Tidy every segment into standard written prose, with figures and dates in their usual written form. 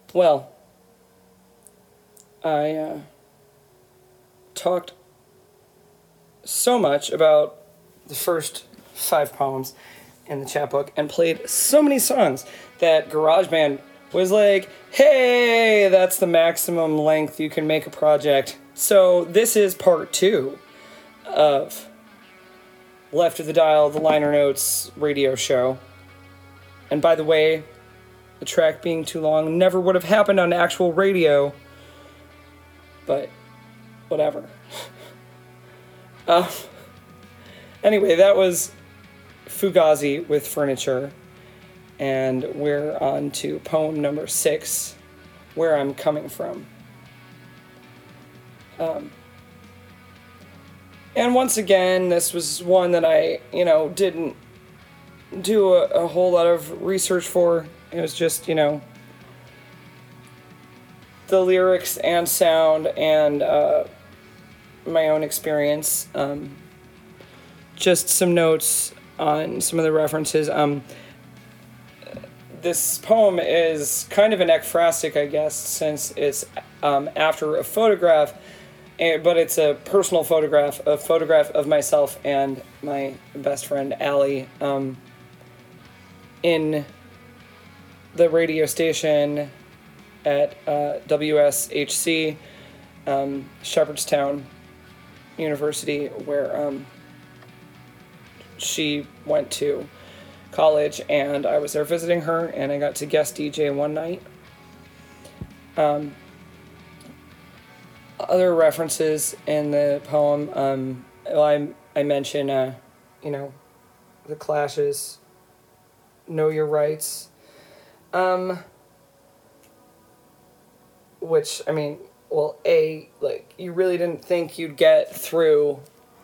Well, I talked so much about the first 5 poems in the chapbook and played so many songs that GarageBand was like, hey, that's the maximum length you can make a project. So this is part 2 of Left of the Dial, the Liner Notes radio show. And by the way, the track being too long never would have happened on actual radio, but whatever. Anyway, that was Fugazi with Furniture, and we're on to poem number 6, Where I'm Coming From. And once again, this was one that I, didn't do a whole lot of research for. It was just, the lyrics and sound and my own experience. Just some notes on some of the references. This poem is kind of an ekphrastic, I guess, since it's after a photograph, but it's a personal photograph, a photograph of myself and my best friend, Allie, in the radio station at WSHC, Shepherdstown University, where she went to college, and I was there visiting her, and I got to guest DJ one night. Other references in the poem, I mention, the Clash's Know Your Rights, which, you really didn't think you'd get through,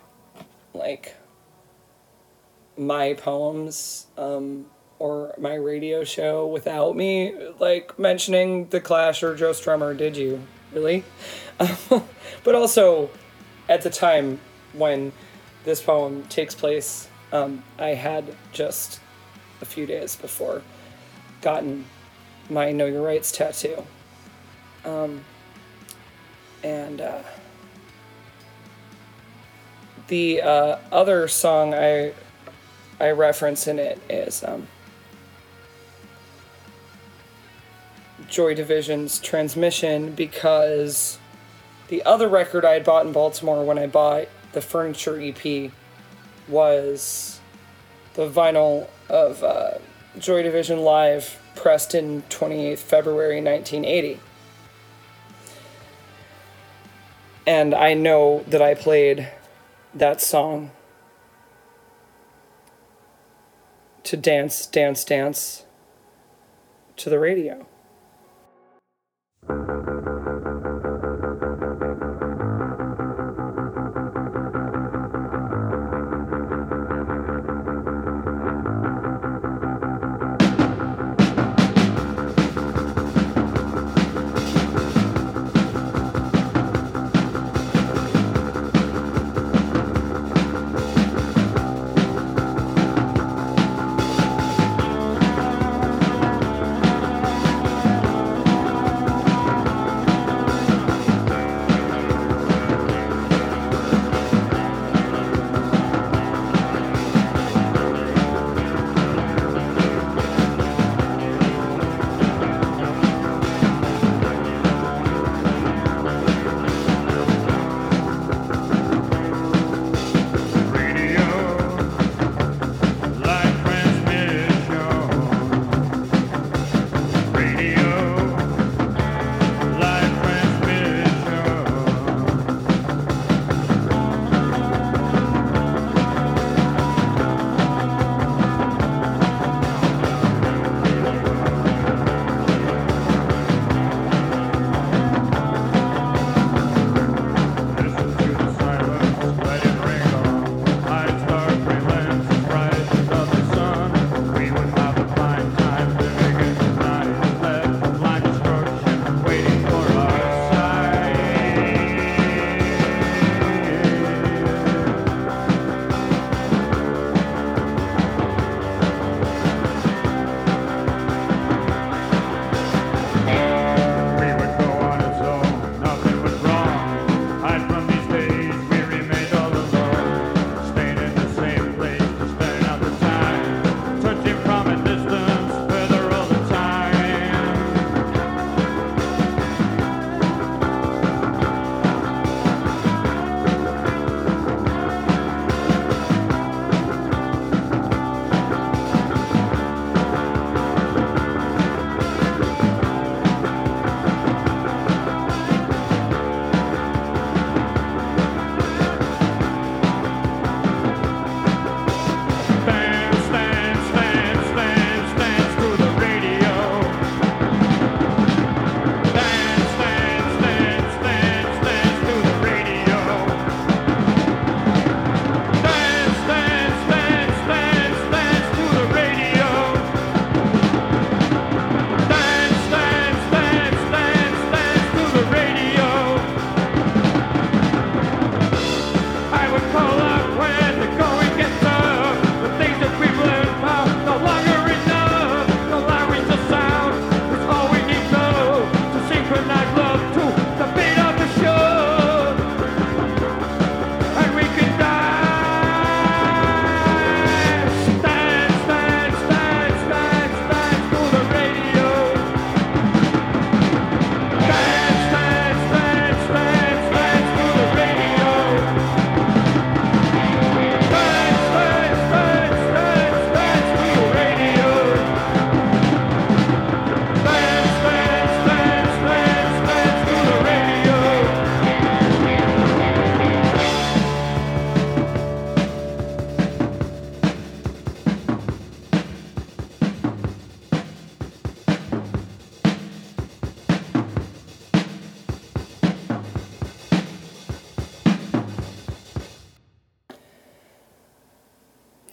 my poems, or my radio show without me, mentioning The Clash or Joe Strummer, did you? Really? But also, at the time when this poem takes place, I had just a few days before gotten my Know Your Rights tattoo. The other song I reference in it is Joy Division's Transmission, because the other record I had bought in Baltimore when I bought the Furniture EP was the vinyl of Joy Division Live, pressed in 28th February 1980. And I know that I played that song to dance, dance, dance to the radio.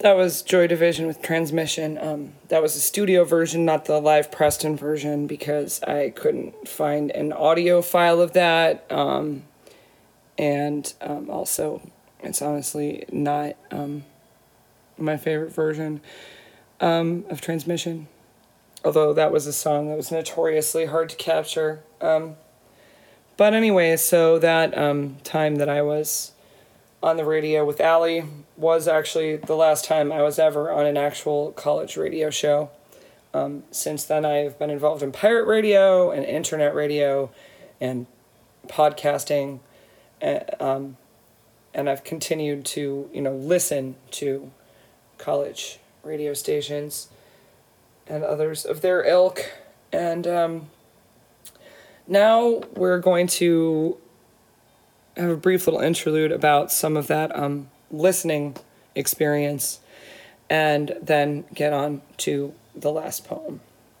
That was Joy Division with Transmission. That was the studio version, not the live Preston version, because I couldn't find an audio file of that. And also, it's honestly not my favorite version of Transmission. Although that was a song that was notoriously hard to capture. But anyway, so that time that I was on the radio with Allie was actually the last time I was ever on an actual college radio show. Since then, I've been involved in pirate radio and internet radio and podcasting, and I've continued to, listen to college radio stations and others of their ilk. And now we're going to have a brief little interlude about some of that listening experience, and then get on to the last poem.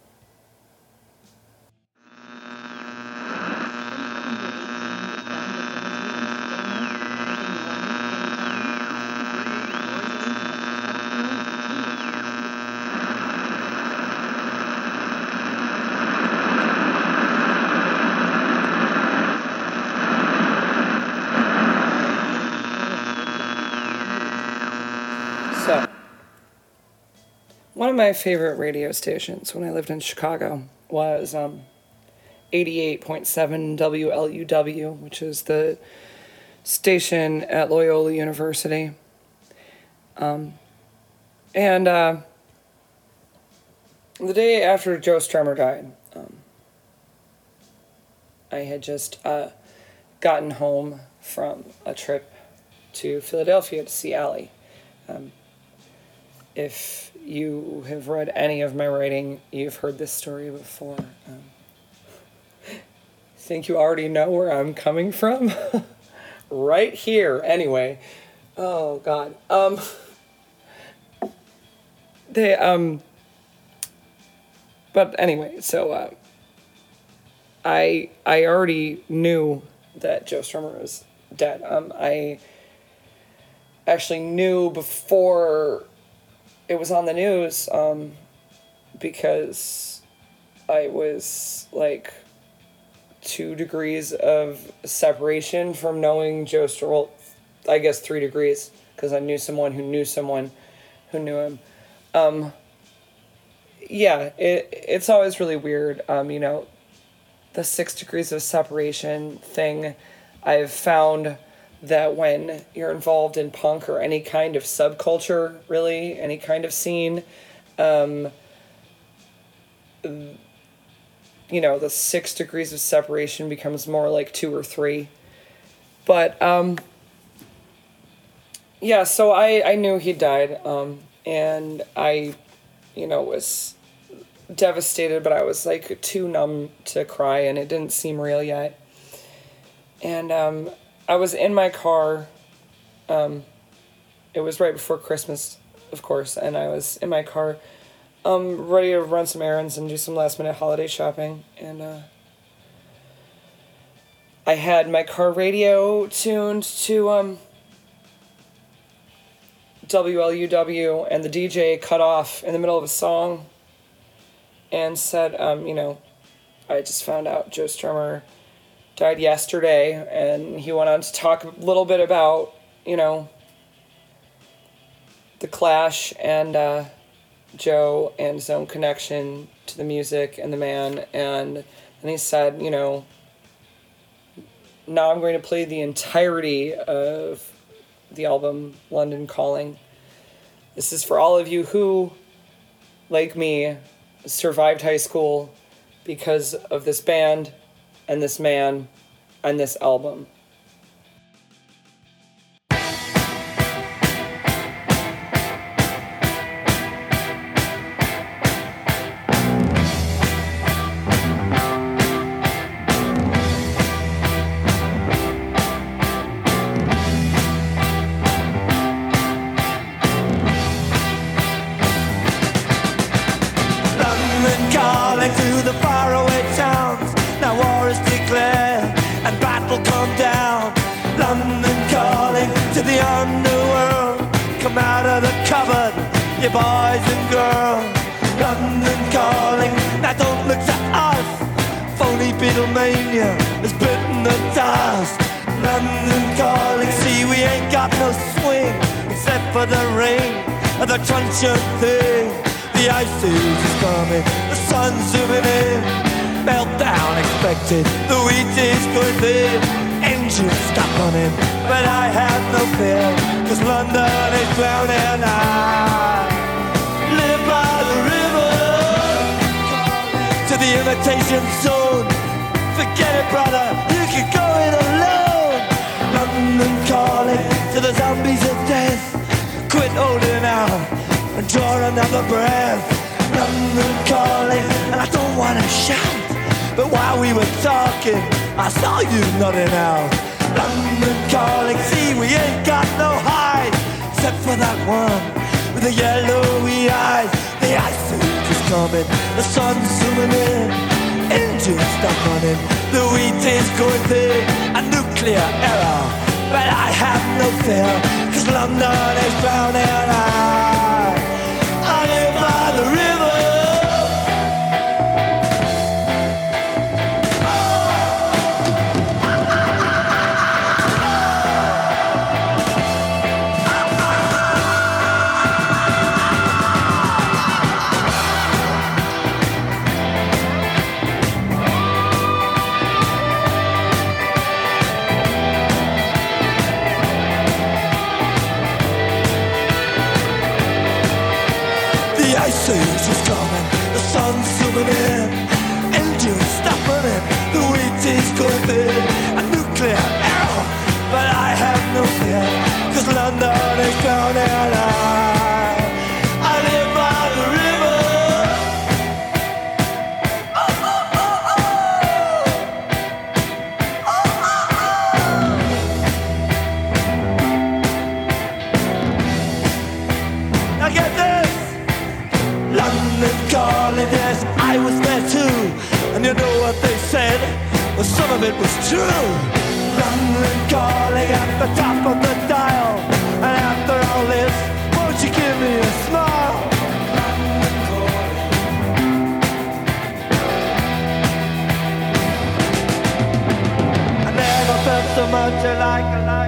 So, one of my favorite radio stations when I lived in Chicago was 88.7 WLUW, which is the station at Loyola University. And the day after Joe Strummer died, I had just gotten home from a trip to Philadelphia to see Allie. If you have read any of my writing, you've heard this story before. I think you already know where I'm coming from. Right here, anyway. Oh, God. But anyway, so, I already knew that Joe Strummer was dead. I actually knew before it was on the news, because I was like 2 degrees of separation from knowing Joe Strummer. Well, I guess 3 degrees, because I knew someone who knew someone who knew him. Yeah, it's always really weird, the 6 degrees of separation thing. I've found that when you're involved in punk or any kind of subculture, really, any kind of scene, the 6 degrees of separation becomes more like 2 or 3. But, yeah, so I knew he died, and I, was devastated, but I was, like, too numb to cry, and it didn't seem real yet. And, I was in my car, it was right before Christmas, of course, and I was in my car, ready to run some errands and do some last-minute holiday shopping, and, I had my car radio tuned to, WLUW, and the DJ cut off in the middle of a song and said, I just found out Joe Strummer died yesterday, and he went on to talk a little bit about, the Clash and Joe and his own connection to the music and the man, and he said, now I'm going to play the entirety of the album London Calling. This is for all of you who, like me, survived high school because of this band and this man and this album. Through the faraway towns, now war is declared and battle come down. you boys and girls. London calling, now don't look to us. Phony Beatlemania has bitten the dust. London calling, see we ain't got no swing except for the rain and the truncheon thing. The ice age is coming, the sun's zooming in. Meltdown expected, the wheat is going thin. Engines stop running, but I have no fear, 'cause London is drowning. I live by the river to the imitation zone. Forget it, brother, you can go it alone. London calling to the zombies of death. Quit holding out and draw another breath. London calling, and I don't wanna shout, but while we were talking, I saw you nodding out. London calling, see we ain't got no hide, except for that one with the yellowy eyes. The ice age is coming, the sun's zooming in. Engines stop running, the wheat is going thin. A nuclear error, but I have no fear, 'cause London is drowning. I live by the river. The ice is coming, the sun's zooming in. Engines stop running, the wheat is going thin. A nuclear error, but I have no fear, 'cause London is drowning. I live by the river. Oh, oh, oh, oh. Oh, oh, oh. Now get this. London calling, yes, I was there too. And you know what they said? Well, some of it was true. London calling at the top of the dial. And after all this, won't you give me a smile? London calling. I never felt so much alike.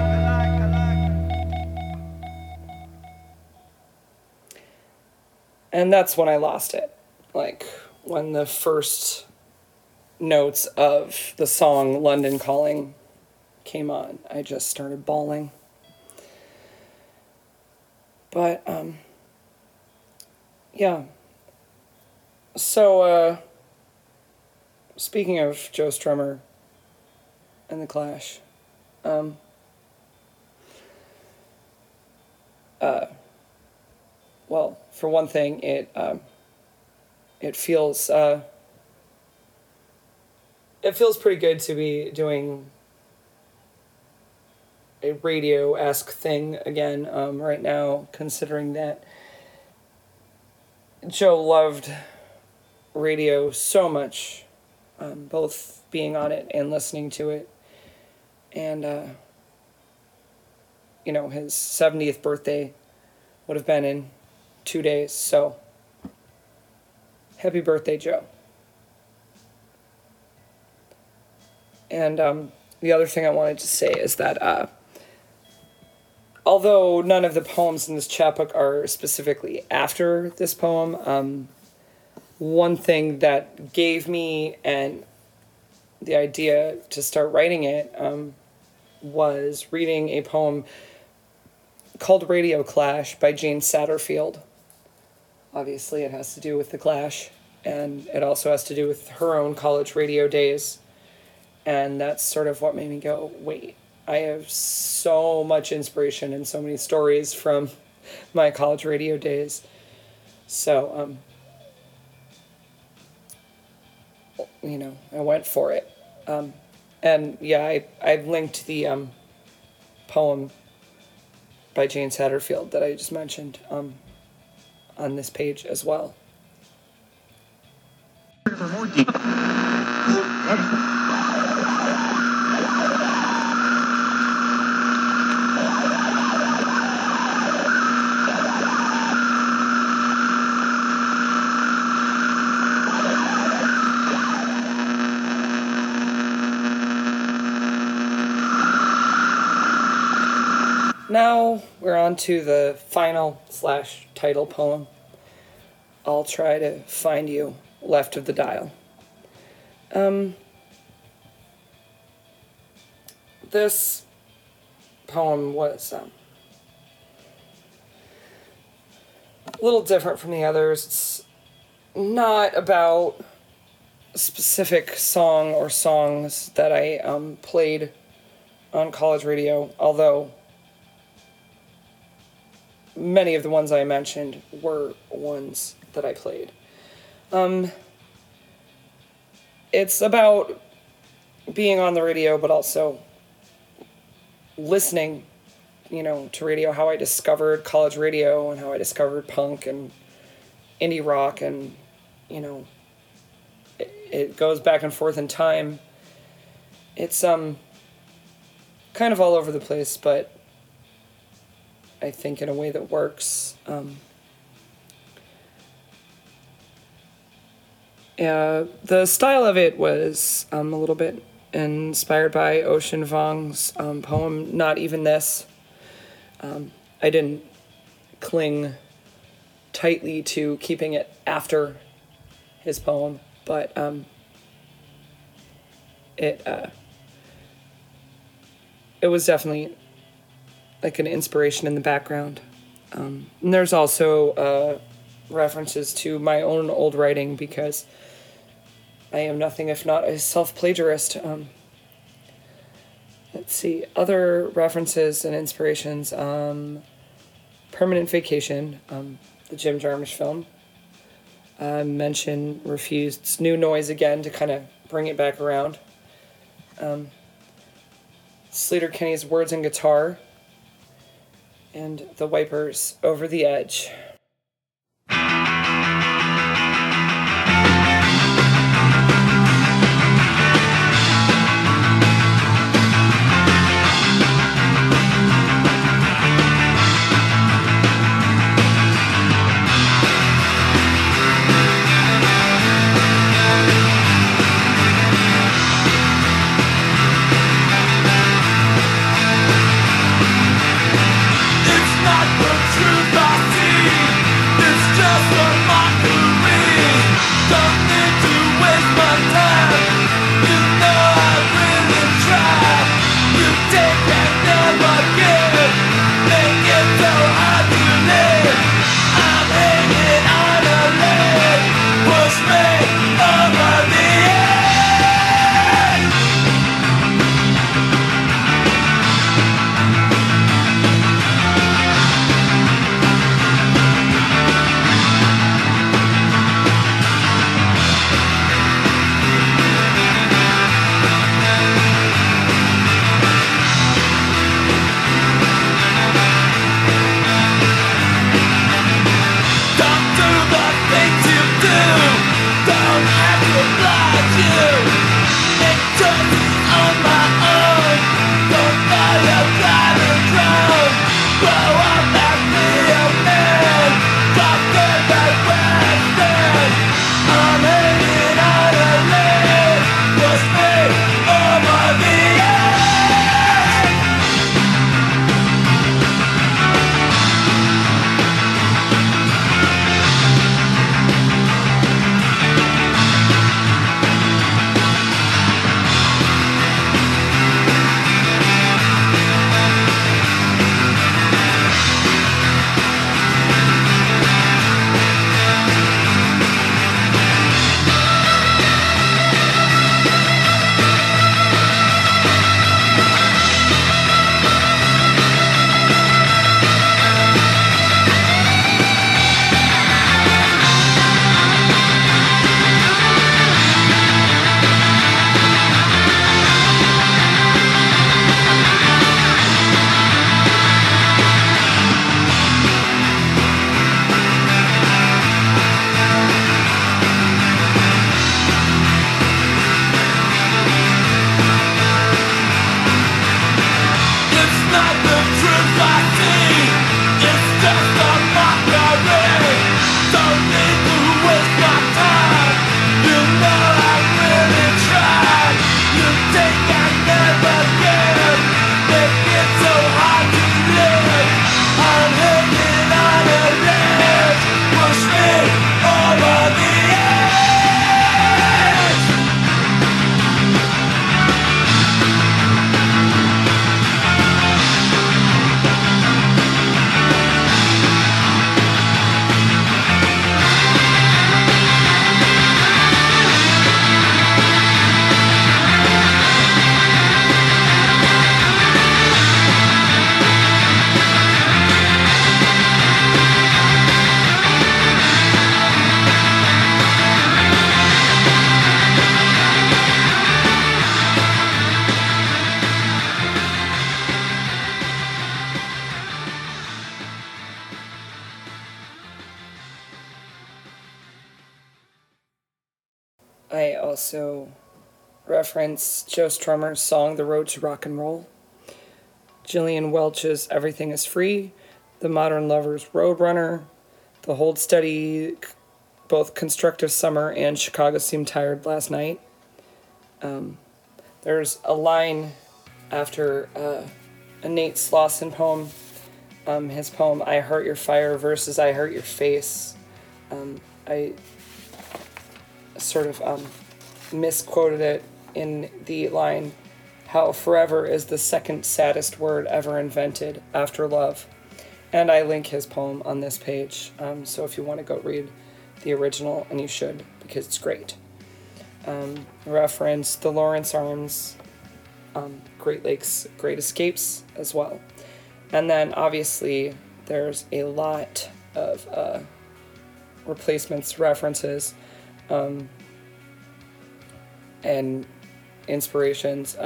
And that's when I lost it. Like, when the first notes of the song London Calling came on, I just started bawling. But, yeah. So, speaking of Joe Strummer and The Clash, well, for one thing, it feels pretty good to be doing a radio-esque thing again right now, considering that Joe loved radio so much, both being on it and listening to it, and his 70th birthday would have been in 2 days, so happy birthday, Joe. And the other thing I wanted to say is that although none of the poems in this chapbook are specifically after this poem, one thing that gave me the idea to start writing it was reading a poem called Radio Clash by Jane Satterfield. Obviously, it has to do with The Clash, and it also has to do with her own college radio days. And that's sort of what made me go, wait, I have so much inspiration and so many stories from my college radio days. So, I went for it. And yeah, I linked the poem by Jane Satterfield that I just mentioned on this page as well. Now we're on to the final / title poem. I'll try to find you left of the dial. This poem was a little different from the others. It's not about a specific song or songs that I played on college radio, although many of the ones I mentioned were ones that I played. It's about being on the radio, but also listening, to radio, how I discovered college radio and how I discovered punk and indie rock, and, it goes back and forth in time. It's, kind of all over the place, but I think in a way that works. The style of it was a little bit inspired by Ocean Vuong's poem, Not Even This. I didn't cling tightly to keeping it after his poem, but it was definitely like an inspiration in the background. And there's also references to my own old writing, because I am nothing if not a self-plagiarist. Let's see, other references and inspirations. Permanent Vacation, the Jim Jarmusch film. Mention Refused's New Noise again to kind of bring it back around. Sleater-Kinney's Words and Guitar. And The Wipers, Over the Edge. It's not the truth I see. also reference Joe Strummer's song The Road to Rock and Roll, Gillian Welch's Everything is Free, The Modern Lovers' Roadrunner, The Hold Steady, both Constructive Summer and Chicago Seemed Tired Last Night. There's a line after a Nate Slauson poem, his poem I Heart Your Fire versus I Hurt Your Face. I sort of misquoted it in the line, how forever is the second saddest word ever invented after love. And I link his poem on this page, so if you want to go read the original, and you should, because it's great. Reference the Lawrence Arms, Great Lakes, Great Escapes as well. And then obviously there's a lot of Replacements references and inspirations.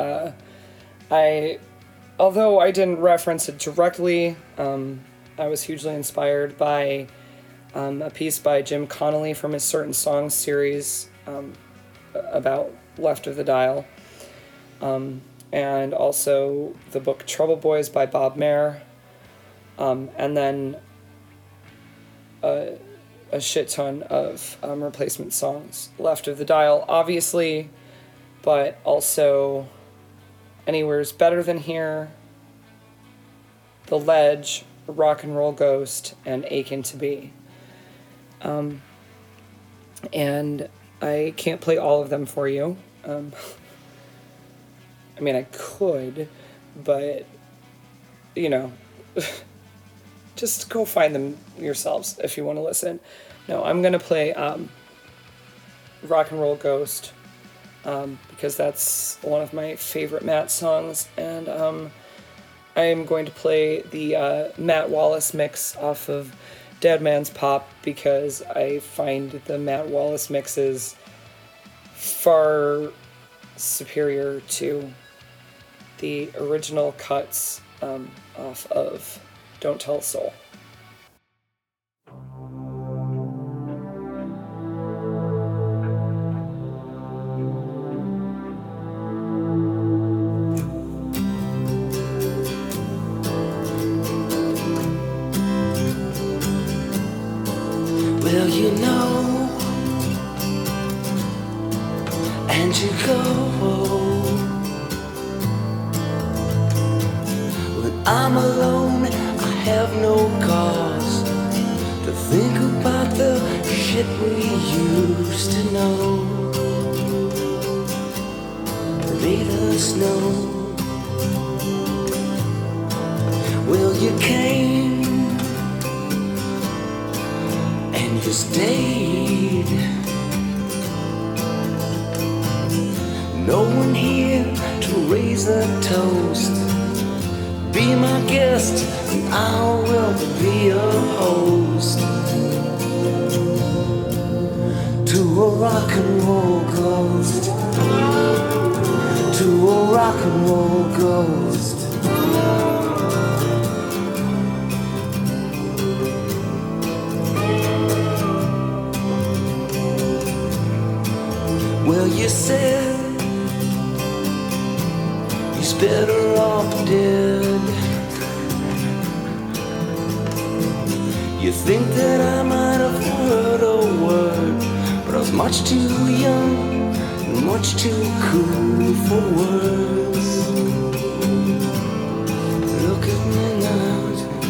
Although I didn't reference it directly, I was hugely inspired by a piece by Jim Connolly from his Certain Songs series about Left of the Dial, and also the book Trouble Boys by Bob Mayer, and then a shit ton of replacement songs. Left of the Dial, obviously, but also Anywhere's Better Than Here, The Ledge, Rock and Roll Ghost, and Aching to Be. And I can't play all of them for you. I mean, I could, but, you know, just go find them yourselves if you want to listen. No, I'm going to play Rock and Roll Ghost, because that's one of my favorite Matt songs, and I am going to play the Matt Wallace mix off of Dead Man's Pop, because I find the Matt Wallace mixes far superior to the original cuts off of Don't Tell a Soul. Well, you know, and you go. When I'm alone, I have no cause to think about the shit we used to know. Made us know. Well, you came and you stayed. No one here to raise a toast. Be my guest and I will be your host. To a rock and roll ghost. To a rock and roll ghost. Well, you said he's better off dead. You think that I might have heard a word, but I was much too young and much too cool for words. Look at me now.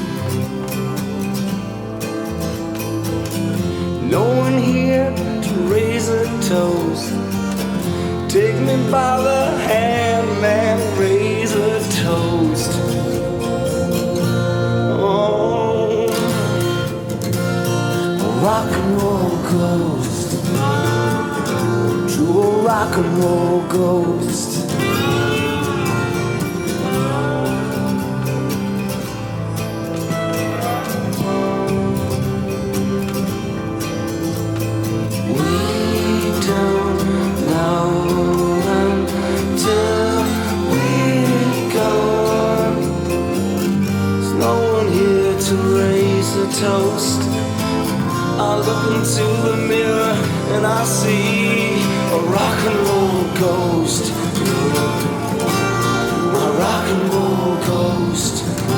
No one here to raise a toast. Take me by the hand and raise a toast. Oh, a rock and roll ghost. To a rock and roll ghost. Toast. look into the mirror and I see a rock and roll ghost. A rock and roll ghost.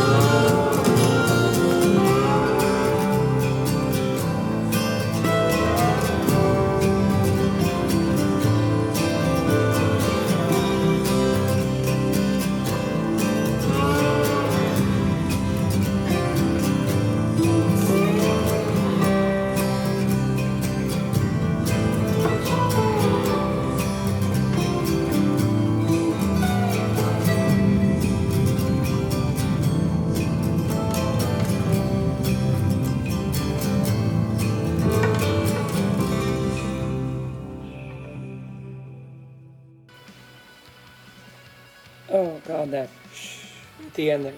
Oh god, that at the end there.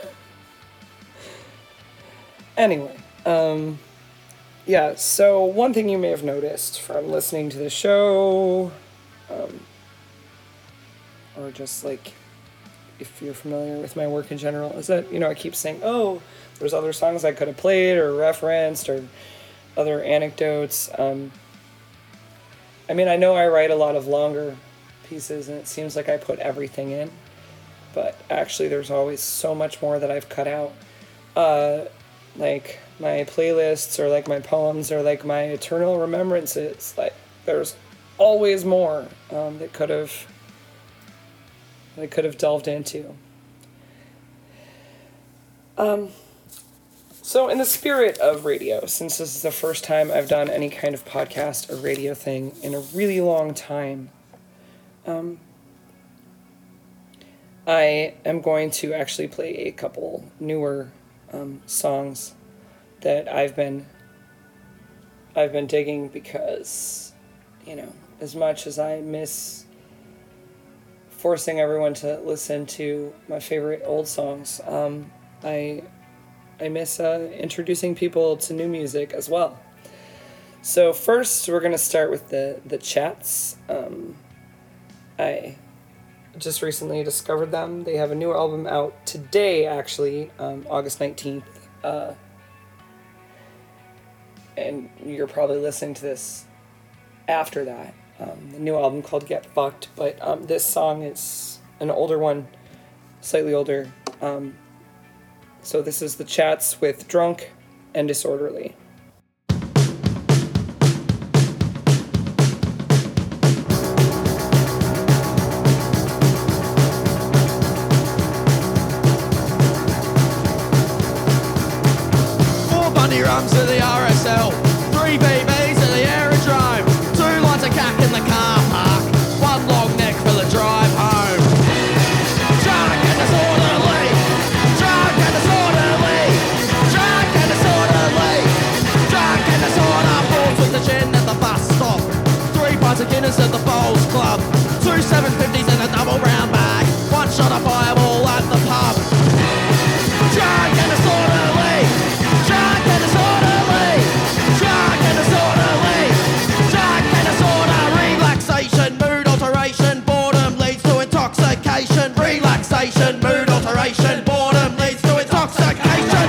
Anyway, yeah, so one thing you may have noticed from listening to the show, or just like if you're familiar with my work in general, is that, I keep saying, oh, there's other songs I could have played or referenced or other anecdotes. I mean, I know I write a lot of longer pieces and it seems like I put everything in, but actually there's always so much more that I've cut out. Like my playlists or like my poems or like my eternal remembrances, like there's always more that could have delved into. So in the spirit of radio, since this is the first time I've done any kind of podcast or radio thing in a really long time, I am going to actually play a couple newer songs that I've been digging because, as much as I miss forcing everyone to listen to my favorite old songs, I miss introducing people to new music as well. So first, we're going to start with the Chats. I just recently discovered them. They have a new album out today, actually, August 19th. And you're probably listening to this after that. The new album called Get Fucked, but this song is an older one, slightly older. So this is the Chats with Drunk and Disorderly. Rums to the RSL, 3 BBs to the aerodrome, 2 lines of cack in the car park, 1 long neck for the drive home. Drunk and disorderly, drunk and disorderly, drunk and disorderly, drunk and disorder. Balls with the gin at the bus stop, 3 pints of Guinness at the bowls club, 2 750s in a double round bag, 1 shot of Fireball at the pub. Drunk and disorderly, drunk and disorderly, drunk and disorderly, drunk and disorder. Relaxation, mood alteration, boredom leads to intoxication. Relaxation, mood alteration, boredom leads to intoxication.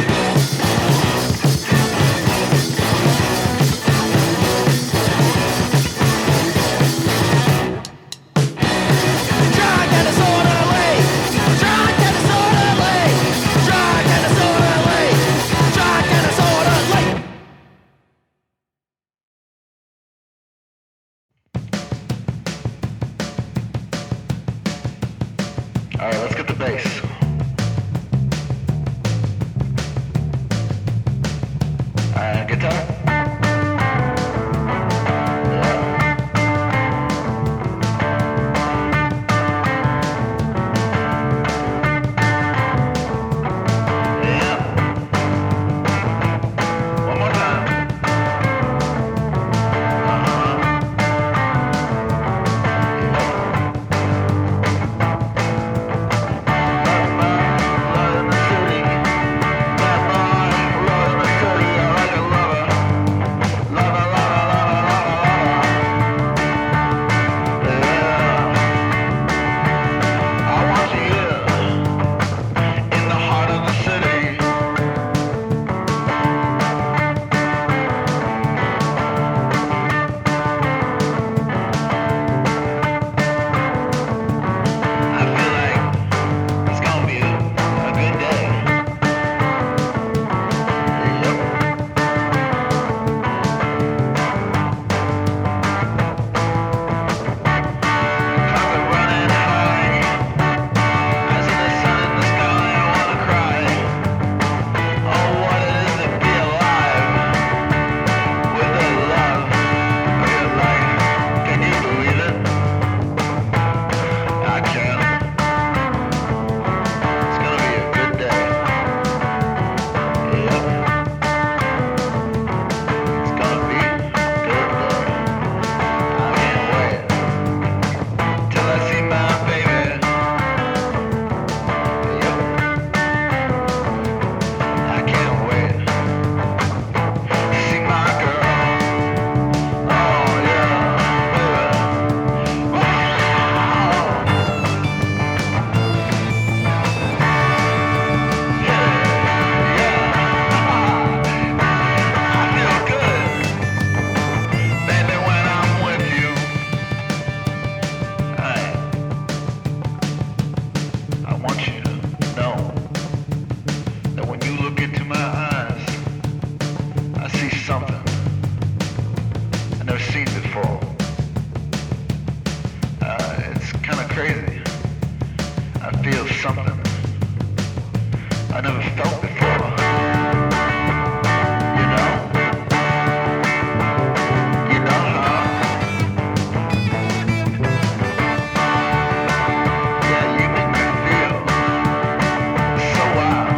Drunk and disorderly, drunk and disorderly, drunk and disorderly, drunk and disorderly. Alright, let's get the bass. Alright, guitar. One more time. something I never felt before. You know? You know how? Yeah, you make me feel so wild.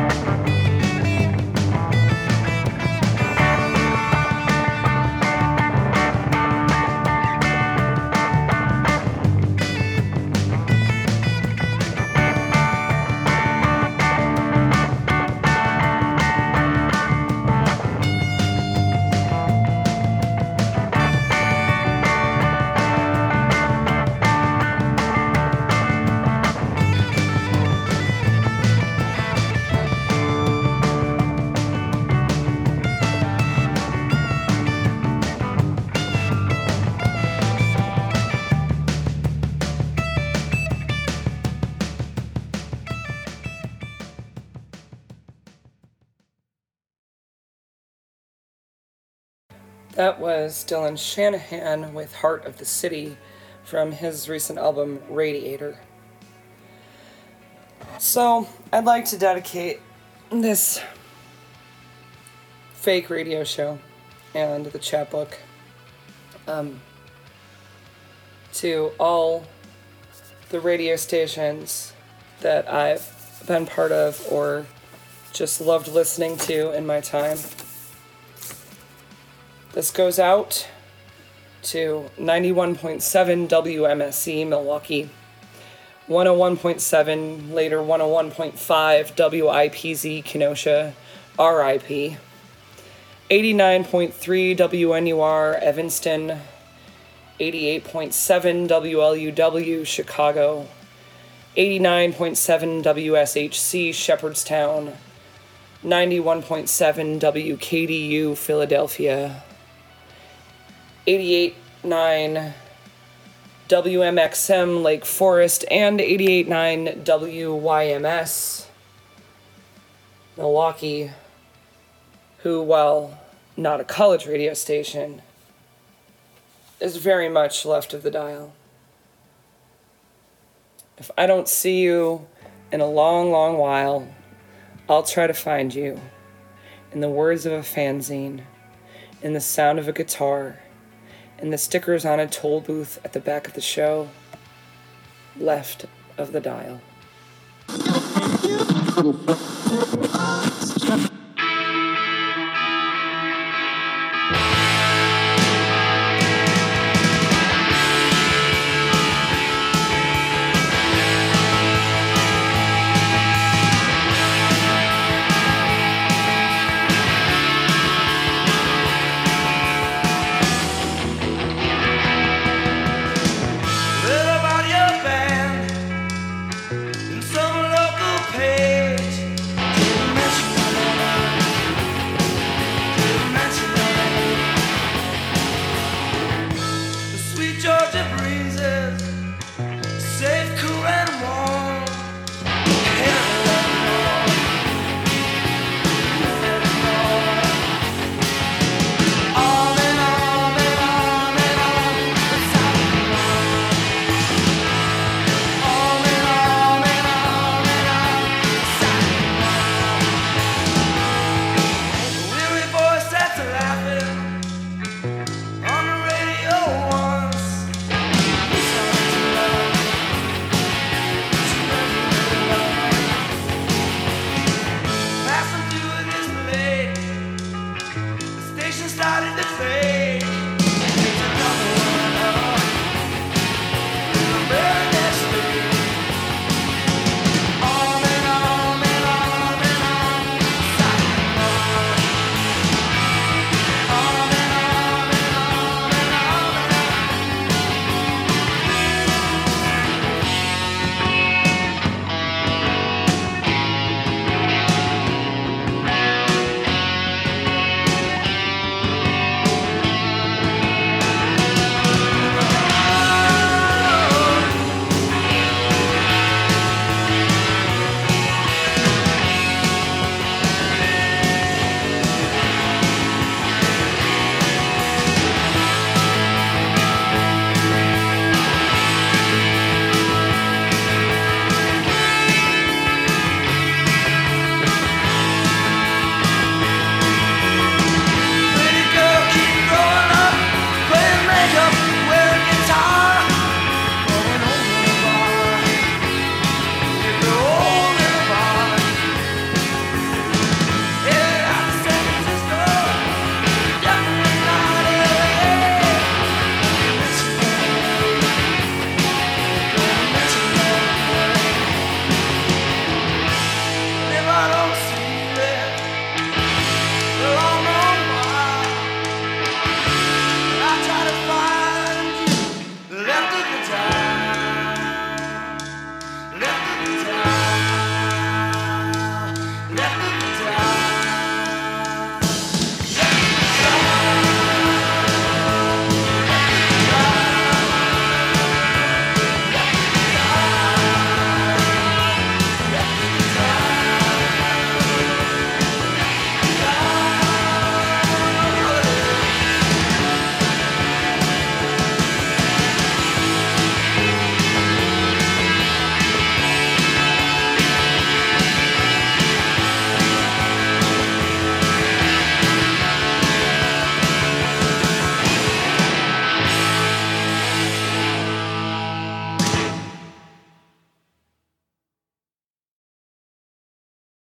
That was Dylan Shanahan with Heart of the City from his recent album Radiator. So, I'd like to dedicate this fake radio show and the chapbook to all the radio stations that I've been part of or just loved listening to in my time. This goes out to 91.7 WMSE Milwaukee, 101.7, later 101.5 WIPZ Kenosha, RIP, 89.3 WNUR Evanston, 88.7 WLUW Chicago, 89.7 WSHC Shepherdstown, 91.7 WKDU Philadelphia, 88.9 WMXM Lake Forest, and 88.9 WYMS Milwaukee, who, while not a college radio station, is very much left of the dial. If I don't see you in a long, long while, I'll try to find you in the words of a fanzine, in the sound of a guitar, in the stickers on a toll booth at the back of the show, left of the dial.